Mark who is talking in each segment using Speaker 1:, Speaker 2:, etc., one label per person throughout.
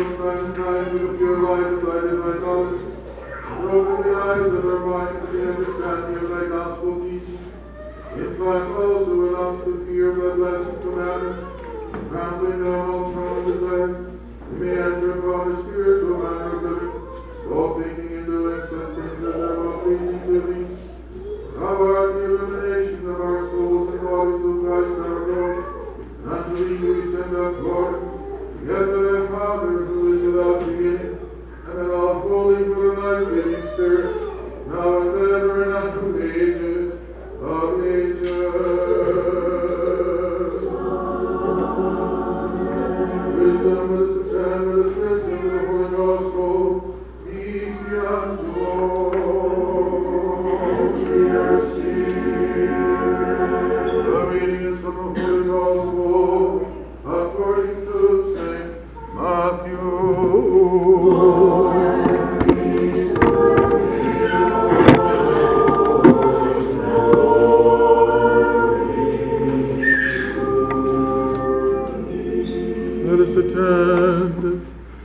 Speaker 1: most mankind with the pure light of thy divine knowledge, and open the eyes of our mind to the understanding of thy gospel teaching. Implant also in us the fear of thy blessed commandments, and trampling down all common desires, we may enter upon a spiritual manner of living, both thinking and doing such things as are well pleasing to thee. Thou art the illumination of our souls and bodies, O Christ our Lord, and unto thee we send up glory, yet to thy Father, who is without beginning, and an all-holy, good and life-giving Spirit, now and ever and unto ages of ages. Wisdom, let us attend, let us listen to the Holy Gospel. Peace be unto all. The reading is from the Holy Gospel according to St. Matthew. Let us attend.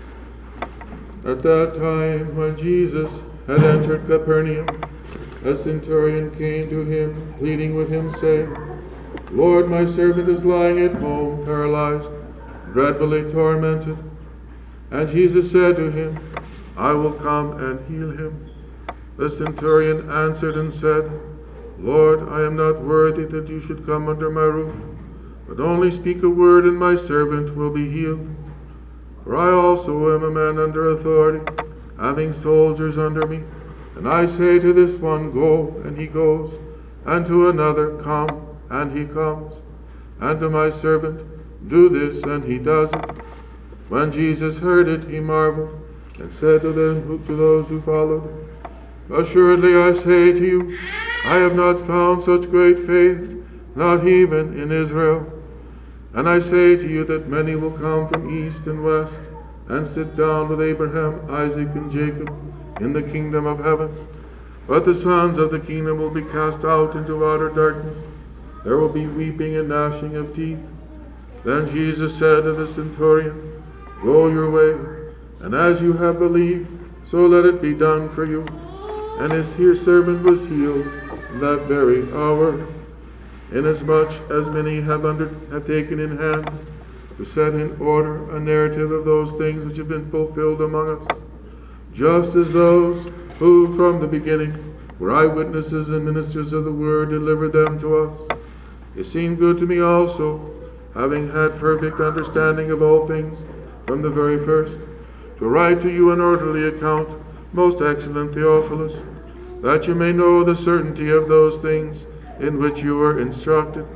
Speaker 1: At that time, when Jesus had entered Capernaum, a centurion came to him, pleading with him, saying, Lord, my servant is lying at home, paralyzed, dreadfully tormented. And Jesus said to him, I will come and heal him. The centurion answered and said, Lord, I am not worthy that you should come under my roof, but only speak a word and my servant will be healed. For I also am a man under authority, having soldiers under me. And I say to this one, Go, and he goes, and to another, Come, and he comes, and to my servant, Do this, and he does it. When Jesus heard it, he marveled, and said to those who followed, Assuredly I say to you, I have not found such great faith, not even in Israel. And I say to you that many will come from east and west, and sit down with Abraham, Isaac, and Jacob in the kingdom of heaven. But the sons of the kingdom will be cast out into outer darkness. There will be weeping and gnashing of teeth. Then Jesus said to the centurion, Go your way, and as you have believed, so let it be done for you. And his servant was healed that very hour. Inasmuch as many have taken in hand to set in order a narrative of those things which have been fulfilled among us, just as those who from the beginning were eyewitnesses and ministers of the word delivered them to us, it seemed good to me also, having had perfect understanding of all things from the very first, to write to you an orderly account, most excellent Theophilus, that you may know the certainty of those things in which you were instructed.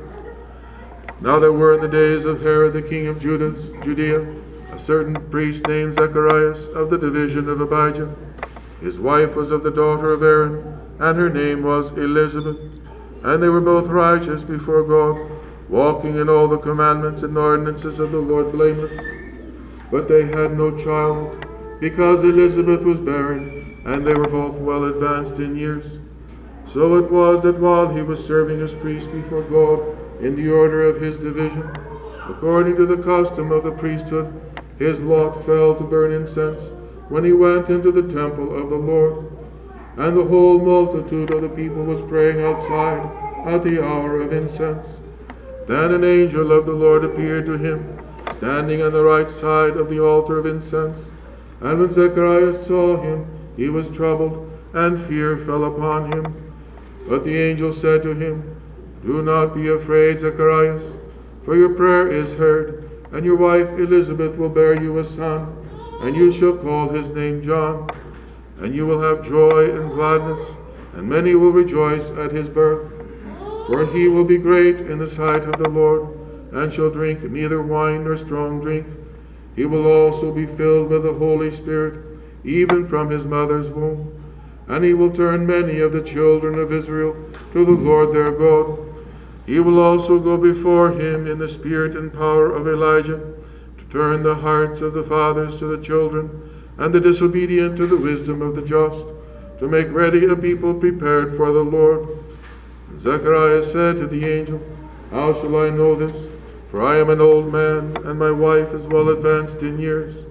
Speaker 1: Now there were in the days of Herod the king of Judea a certain priest named Zacharias of the division of Abijah. His wife was of the daughter of Aaron, and her name was Elizabeth. And they were both righteous before God, walking in all the commandments and ordinances of the Lord blameless. But they had no child, because Elizabeth was barren, and they were both well advanced in years. So it was that while he was serving as priest before God in the order of his division, according to the custom of the priesthood, his lot fell to burn incense when he went into the temple of the Lord. And the whole multitude of the people was praying outside at the hour of incense. Then an angel of the Lord appeared to him, standing on the right side of the altar of incense. And when Zacharias saw him, he was troubled, and fear fell upon him. But the angel said to him, Do not be afraid, Zacharias, for your prayer is heard, and your wife Elizabeth will bear you a son, and you shall call his name John. And you will have joy and gladness, and many will rejoice at his birth. For he will be great in the sight of the Lord, and shall drink neither wine nor strong drink. He will also be filled with the Holy Spirit, even from his mother's womb. And he will turn many of the children of Israel to the Lord their God. He will also go before him in the spirit and power of Elijah, to turn the hearts of the fathers to the children, and the disobedient to the wisdom of the just, to make ready a people prepared for the Lord. And Zacharias said to the angel, How shall I know this? For I am an old man, and my wife is well advanced in years.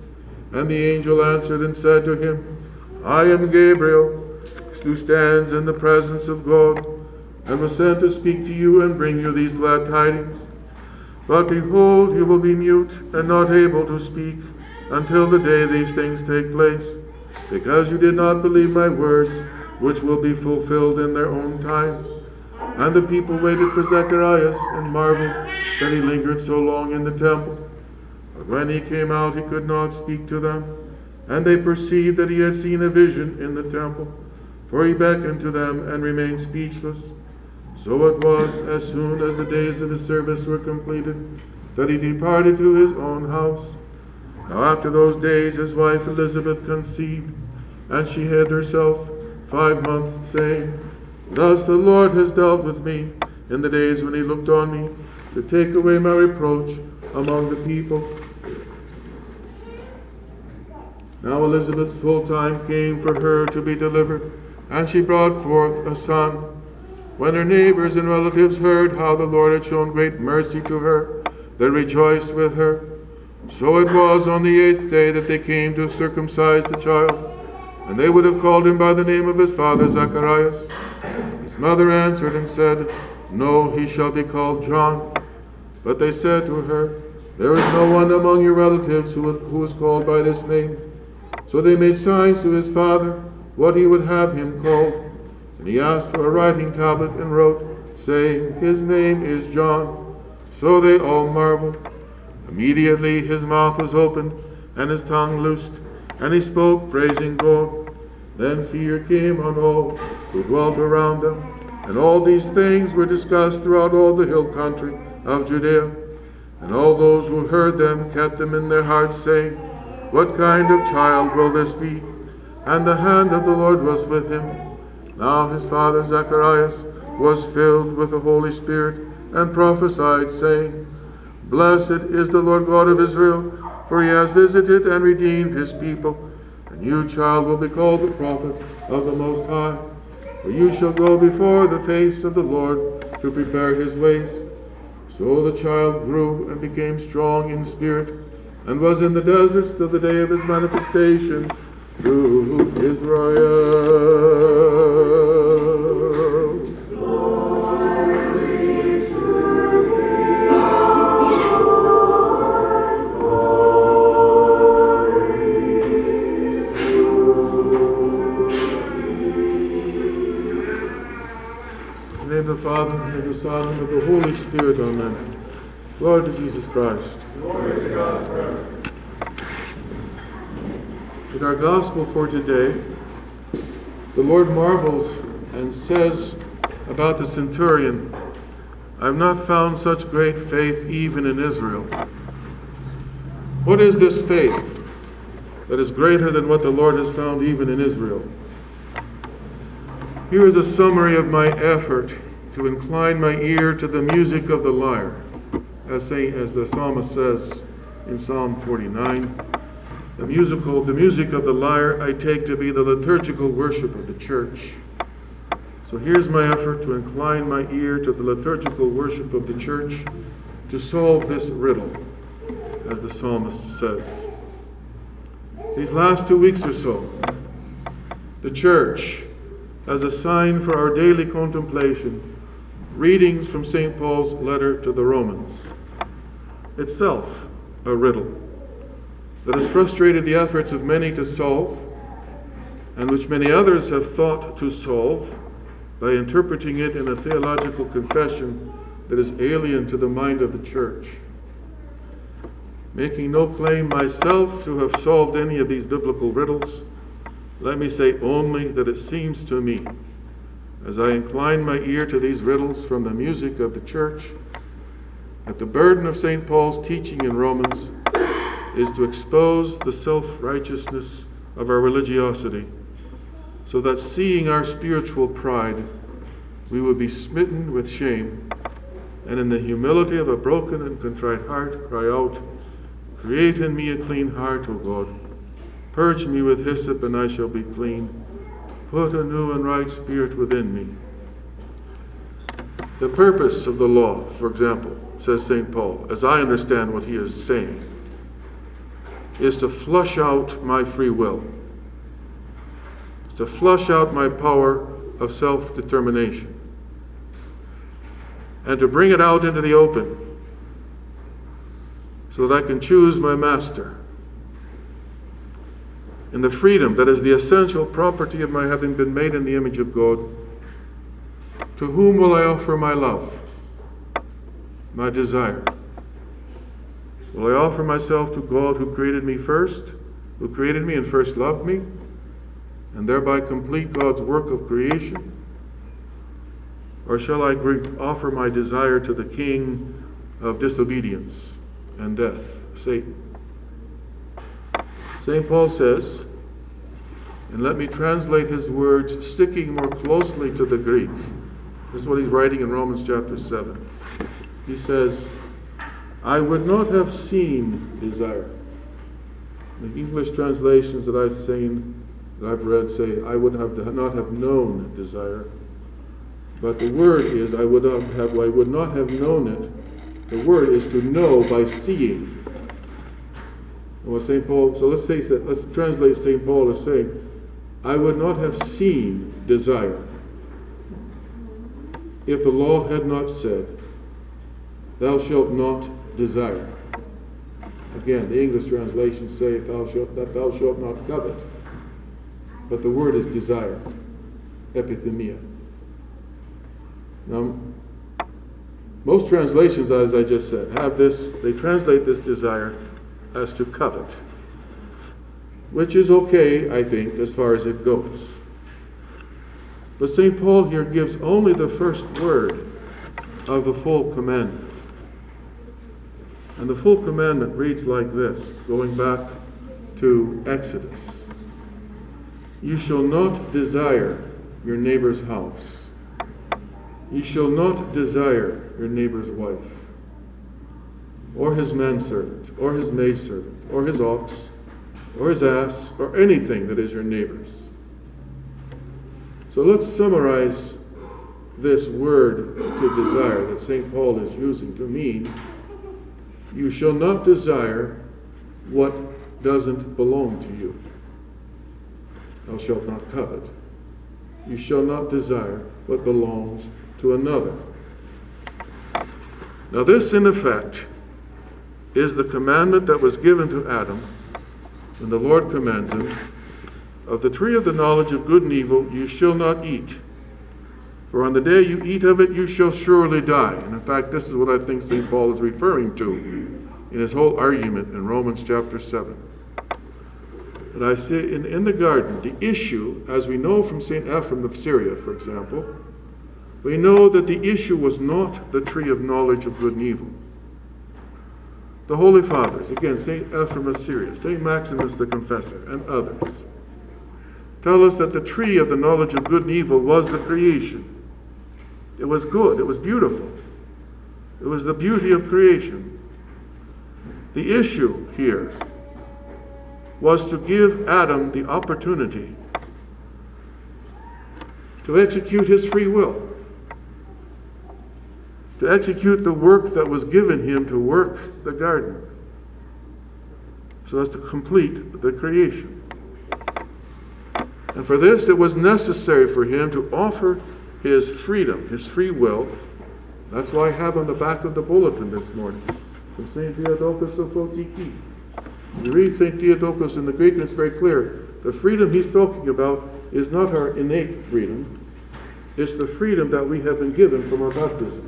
Speaker 1: And the angel answered and said to him, I am Gabriel, who stands in the presence of God, and was sent to speak to you and bring you these glad tidings. But behold, you will be mute and not able to speak until the day these things take place, because you did not believe my words, which will be fulfilled in their own time. And the people waited for Zacharias and marveled that he lingered so long in the temple. But when he came out, he could not speak to them, and they perceived that he had seen a vision in the temple, for he beckoned to them and remained speechless. So it was, as soon as the days of his service were completed, that he departed to his own house. Now after those days his wife Elizabeth conceived, and she hid herself 5 months, saying, Thus the Lord has dealt with me in the days when he looked on me, to take away my reproach among the people. Now Elizabeth's full time came for her to be delivered, and she brought forth a son. When her neighbors and relatives heard how the Lord had shown great mercy to her, they rejoiced with her. So it was on the 8th day that they came to circumcise the child, and they would have called him by the name of his father Zacharias. His mother answered and said, No, he shall be called John. But they said to her, There is no one among your relatives who is called by this name. So they made signs to his father what he would have him called. And he asked for a writing tablet and wrote, saying, His name is John. So they all marveled. Immediately his mouth was opened, and his tongue loosed, and he spoke, praising God. Then fear came on all who dwelt around them, and all these things were discussed throughout all the hill country of Judea. And all those who heard them kept them in their hearts, saying, What kind of child will this be? And the hand of the Lord was with him. Now his father Zacharias was filled with the Holy Spirit, and prophesied, saying, Blessed is the Lord God of Israel, for he has visited and redeemed his people. And you, child, will be called the prophet of the Most High. For you shall go before the face of the Lord to prepare his ways. So the child grew and became strong in spirit, and was in the deserts till the day of his manifestation to Israel. In the name of the Father, and of the Son, and of the Holy Spirit, amen. Glory to Jesus Christ.
Speaker 2: Glory to God forever.
Speaker 1: In our gospel for today, the Lord marvels and says about the centurion, I have not found such great faith even in Israel. What is this faith that is greater than what the Lord has found even in Israel? Here is a summary of my effort to incline my ear to the music of the lyre, as the psalmist says in Psalm 49. The music of the lyre I take to be the liturgical worship of the church. So here's my effort to incline my ear to the liturgical worship of the church to solve this riddle, as the psalmist says. These last 2 weeks or so, the church, as a sign for our daily contemplation, readings from St. Paul's letter to the Romans, itself a riddle that has frustrated the efforts of many to solve, and which many others have thought to solve by interpreting it in a theological confession that is alien to the mind of the church. Making no claim myself to have solved any of these biblical riddles, let me say only that it seems to me, as I incline my ear to these riddles from the music of the church, that the burden of St. Paul's teaching in Romans is to expose the self-righteousness of our religiosity, so that seeing our spiritual pride, we will be smitten with shame, and in the humility of a broken and contrite heart cry out, Create in me a clean heart, O God. Purge me with hyssop, and I shall be clean. Put a new and right spirit within me. The purpose of the law, for example, says St. Paul, as I understand what he is saying, is to flush out my free will. It's to flush out my power of self-determination. And to bring it out into the open so that I can choose my master in the freedom that is the essential property of my having been made in the image of God. To whom will I offer my love, my desire? Will I offer myself to God who created me first, who created me and first loved me, and thereby complete God's work of creation? Or shall I offer my desire to the king of disobedience and death, Satan? St. Paul says, and let me translate his words sticking more closely to the Greek. This is what he's writing in Romans chapter 7. He says, I would not have seen desire. The English translations that I've seen, that I've read, say, I would not have known desire. But the word is, I would not have known it. The word is to know by seeing. And what St. Paul, so let's translate St. Paul as saying, I would not have seen desire if the law had not said, thou shalt not desire. Again, the English translations say that thou shalt not covet. But the word is desire, epithemia. Now, most translations, as I just said, have this, they translate this desire as to covet, which is okay, I think, as far as it goes. But St. Paul here gives only the first word of the full commandment. And the full commandment reads like this, going back to Exodus. You shall not desire your neighbor's house. You shall not desire your neighbor's wife, or his manservant, or his maidservant, or his ox, or his ass, or anything that is your neighbor's. So let's summarize this word to desire that St. Paul is using to mean, you shall not desire what doesn't belong to you. Thou shalt not covet. You shall not desire what belongs to another. Now this, in effect, is the commandment that was given to Adam when the Lord commands him, of the tree of the knowledge of good and evil you shall not eat, for on the day you eat of it you shall surely die. And in fact, this is what I think St. Paul is referring to in his whole argument in Romans chapter 7. And I say in the garden, the issue, as we know from St. Ephrem of Syria, for example, we know that the issue was not the tree of knowledge of good and evil. The Holy Fathers, again, St. Ephrem of Syria, St. Maximus the Confessor, and others, tell us that the tree of the knowledge of good and evil was the creation. It was good. It was beautiful. It was the beauty of creation. The issue here was to give Adam the opportunity to execute his free will, to execute the work that was given him to work the garden, so as to complete the creation. And for this, it was necessary for him to offer his freedom, his free will. That's why I have on the back of the bulletin this morning, from St. Theotokos of Photiki. You read St. Theotokos in the Greek, and it's very clear. The freedom he's talking about is not our innate freedom. It's the freedom that we have been given from our baptism.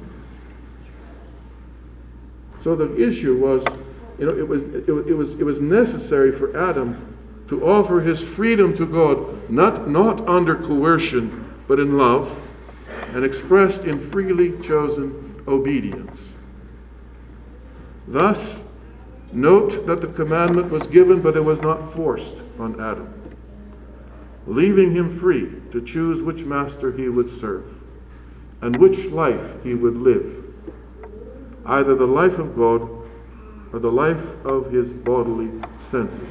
Speaker 1: So the issue was, it was necessary for Adam to offer his freedom to God, not under coercion, but in love, and expressed in freely chosen obedience. Thus, note that the commandment was given, but it was not forced on Adam, leaving him free to choose which master he would serve and which life he would live, either the life of God or the life of his bodily senses.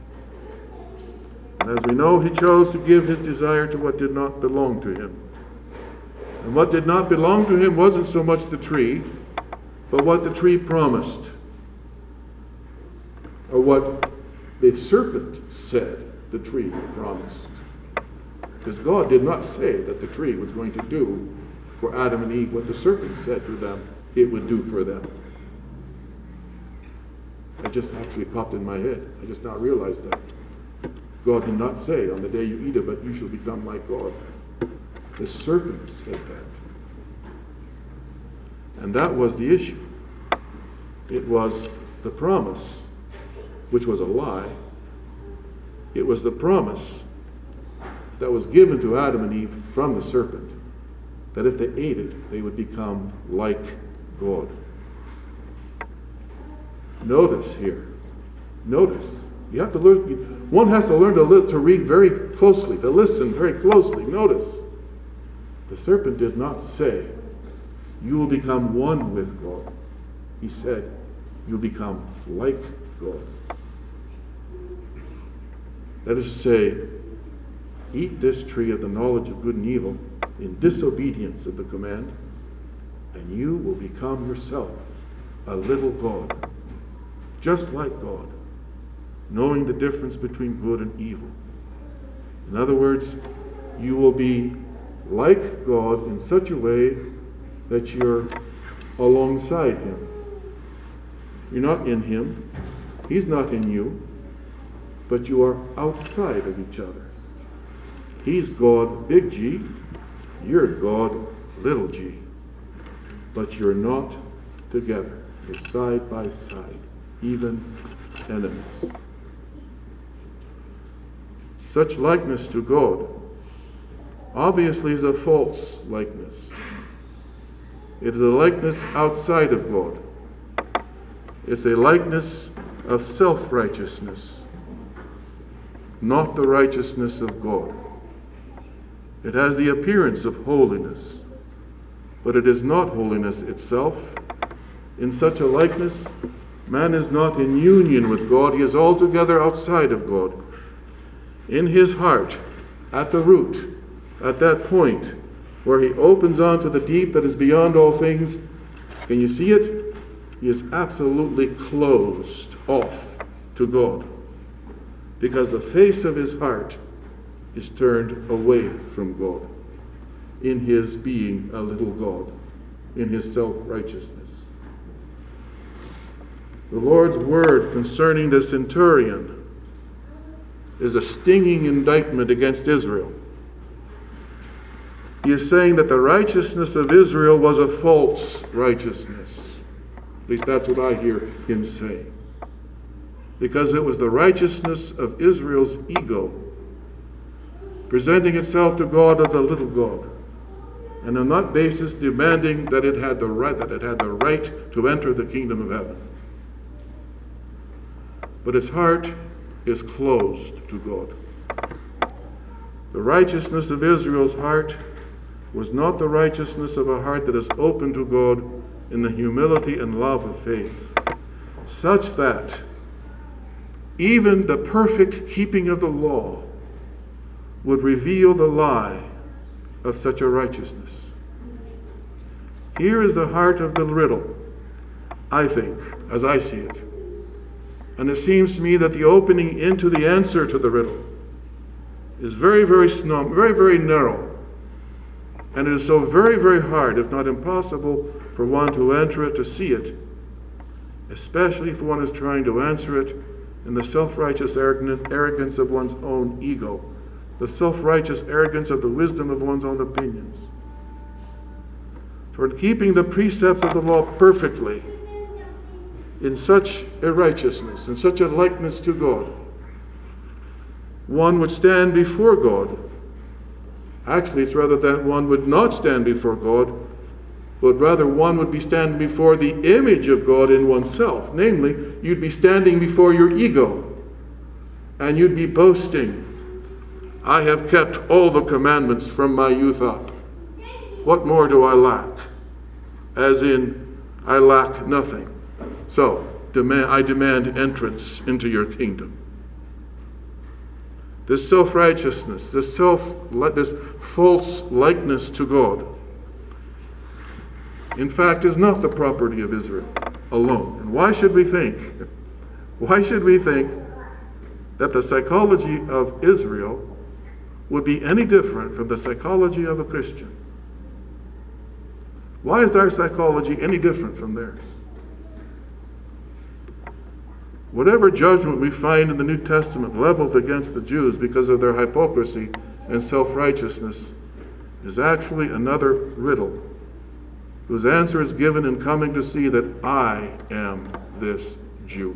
Speaker 1: And as we know, he chose to give his desire to what did not belong to him. And what did not belong to him wasn't so much the tree, but what the tree promised, or what The serpent said the tree promised. Because God did not say that the tree was going to do for Adam and Eve what the serpent said to them it would do for them. That just actually popped in my head. I just now realized that. God did not say, on the day you eat of it, you shall become like God. The serpent said that. And that was the issue. It was the promise, which was a lie. It was the promise that was given to Adam and Eve from the serpent, that if they ate it, they would become like God. Notice here. Notice. You have to learn. One has to learn to read very closely, to listen very closely. Notice. The serpent did not say, you will become one with God. He said, you'll become like God. That is to say, eat this tree of the knowledge of good and evil in disobedience of the command, and you will become yourself a little God, just like God, knowing the difference between good and evil. In other words, you will be like God in such a way that you're alongside Him. You're not in Him. He's not in you. But you are outside of each other. He's God, big G. You're God, little g. But you're not together. You're side by side, even enemies. Such likeness to God obviously is a false likeness. It is a likeness outside of God. It's a likeness of self-righteousness, not the righteousness of God. It has the appearance of holiness, but it is not holiness itself. In such a likeness, man is not in union with God. He is altogether outside of God. In his heart, at the root, at that point where he opens onto the deep that is beyond all things, can you see it? He is absolutely closed off to God, because the face of his heart is turned away from God in his being a little God, in his self-righteousness. The Lord's word concerning the centurion is a stinging indictment against Israel. He is saying that the righteousness of Israel was a false righteousness. At least that's what I hear him say. Because it was the righteousness of Israel's ego, presenting itself to God as a little God, and on that basis demanding that it had the right to enter the kingdom of heaven. But its heart is closed to God. The righteousness of Israel's heart was not the righteousness of a heart that is open to God in the humility and love of faith, such that even the perfect keeping of the law would reveal the lie of such a righteousness. Here is the heart of the riddle, I think, as I see it. And it seems to me that the opening into the answer to the riddle is very, very narrow. And it is so very, very hard, if not impossible, for one to enter it, to see it, especially if one is trying to answer it in the self-righteous arrogance of one's own ego, the self-righteous arrogance of the wisdom of one's own opinions. For in keeping the precepts of the law perfectly, in such a righteousness, in such a likeness to God, one would stand before God. Actually, it's rather that one would not stand before God, but rather one would be standing before the image of God in oneself. Namely, you'd be standing before your ego, and you'd be boasting, I have kept all the commandments from my youth up. What more do I lack? As in, I lack nothing. So, I demand entrance into your kingdom. This self-righteousness, this false likeness to God, in fact, is not the property of Israel alone. And why should we think
Speaker 3: that the psychology of Israel would be any different from the psychology of a Christian. Why is our psychology any different from theirs? Whatever judgment we find in the New Testament leveled against the Jews because of their hypocrisy and self-righteousness is actually another riddle, whose answer is given in coming to see that I am this Jew.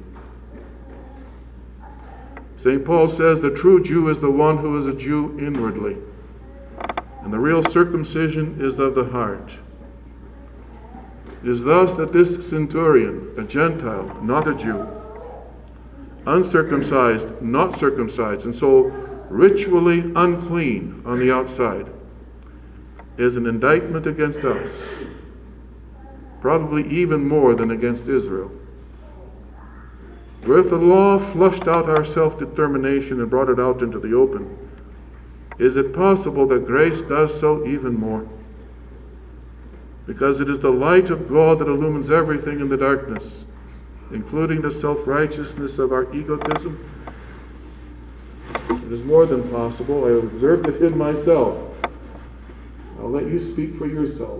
Speaker 3: St. Paul says the true Jew is the one who is a Jew inwardly, and the real circumcision is of the heart. It is thus that this centurion, a Gentile, not a Jew, uncircumcised, not circumcised, and so ritually unclean on the outside, is an indictment against us, probably even more than against Israel. For if the law flushed out our self-determination and brought it out into the open, is it possible that grace does so even more? Because it is the light of God that illumines everything in the darkness, including the self-righteousness of our egotism. It is more than possible. I have observed it in myself. I'll let you speak for yourself.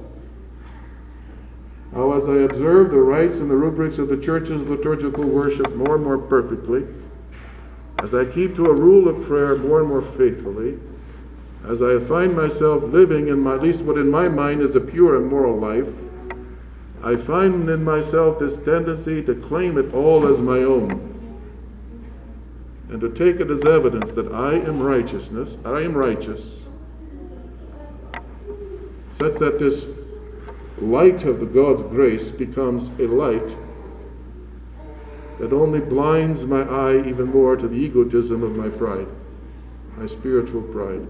Speaker 3: How, as I observe the rites and the rubrics of the church's liturgical worship more and more perfectly, as I keep to a rule of prayer more and more faithfully, as I find myself living in at least what in my mind is a pure and moral life, I find in myself this tendency to claim it all as my own, and to take it as evidence that I am righteous, such that this light of the God's grace becomes a light that only blinds my eye even more to the egotism of my pride, my spiritual pride.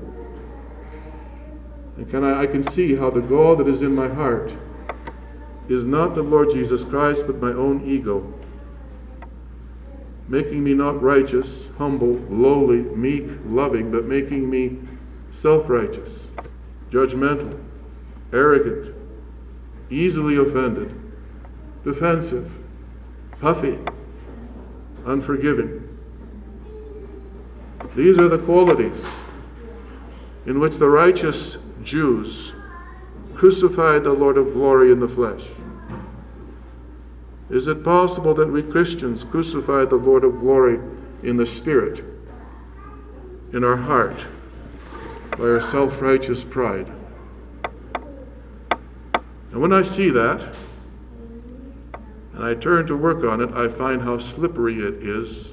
Speaker 3: And I can see how the God that is in my heart is not the Lord Jesus Christ, but my own ego, making me not righteous, humble, lowly, meek, loving, but making me self-righteous, judgmental, arrogant, easily offended, defensive, huffy, unforgiving. These are the qualities in which the righteous Jews crucified the Lord of glory in the flesh. Is it possible that we Christians crucify the Lord of glory in the spirit, in our heart, by our self-righteous pride? And when I see that, and I turn to work on it, I find how slippery it is.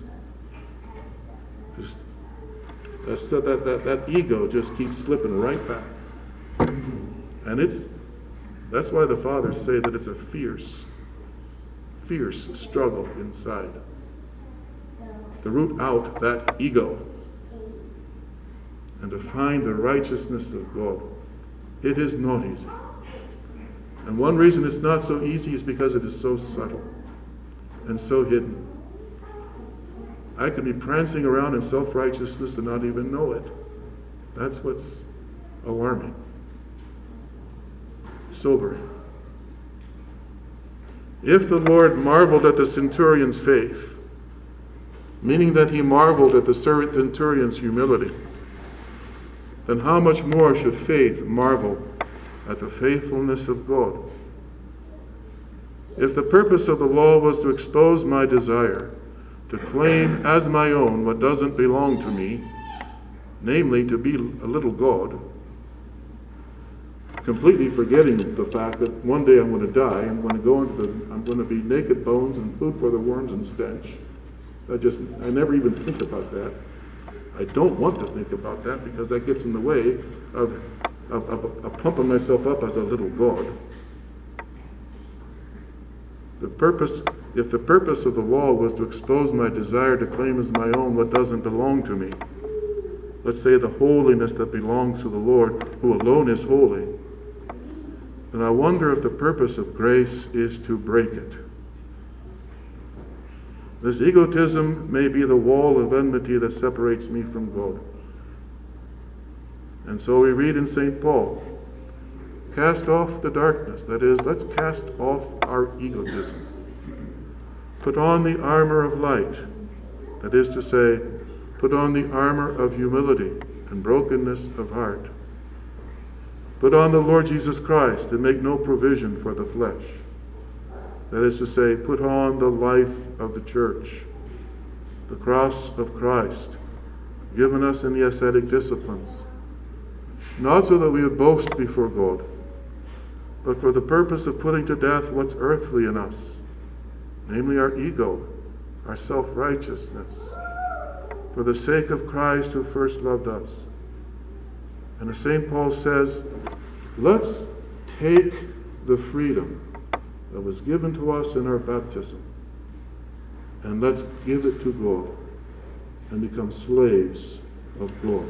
Speaker 3: That ego just keeps slipping right back. And that's why the fathers say that it's a fierce struggle inside to root out that ego and to find the righteousness of God. It is not easy. And one reason it's not so easy is because it is so subtle and so hidden. I could be prancing around in self-righteousness and not even know it. That's what's alarming, sobering. If the Lord marveled at the centurion's faith, meaning that he marveled at the centurion's humility, then how much more should faith marvel at the faithfulness of God? If the purpose of the law was to expose my desire to claim as my own what doesn't belong to me, namely to be a little God, completely forgetting the fact that one day I'm going to die, I'm going to be naked bones and food for the worms and stench. I never even think about that. I don't want to think about that because that gets in the way of pumping myself up as a little God. If the purpose of the law was to expose my desire to claim as my own what doesn't belong to me, let's say the holiness that belongs to the Lord, who alone is holy, then I wonder if the purpose of grace is to break it. This egotism may be the wall of enmity that separates me from God. And so we read in St. Paul, cast off the darkness. That is, let's cast off our egotism. Put on the armor of light. That is to say, Put on the armor of humility and brokenness of heart. Put on the Lord Jesus Christ and make no provision for the flesh. That is to say, put on the life of the church, the cross of Christ, given us in the ascetic disciplines, not so that we would boast before God, but for the purpose of putting to death what's earthly in us, namely our ego, our self-righteousness, for the sake of Christ who first loved us. And as St. Paul says, let's take the freedom that was given to us in our baptism, and let's give it to God and become slaves of God.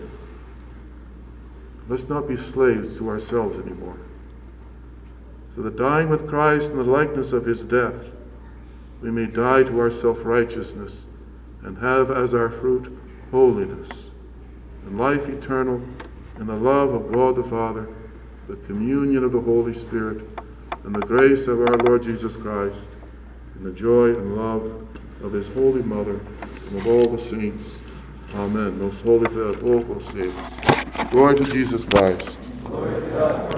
Speaker 3: Let's not be slaves to ourselves anymore. So that dying with Christ in the likeness of his death, we may die to our self-righteousness and have as our fruit holiness and life eternal in the love of God the Father, the communion of the Holy Spirit, and the grace of our Lord Jesus Christ, and the joy and love of his Holy Mother, and of all the saints. Amen. Most holy Theotokos saves. Glory to Jesus Christ.
Speaker 2: Glory to God.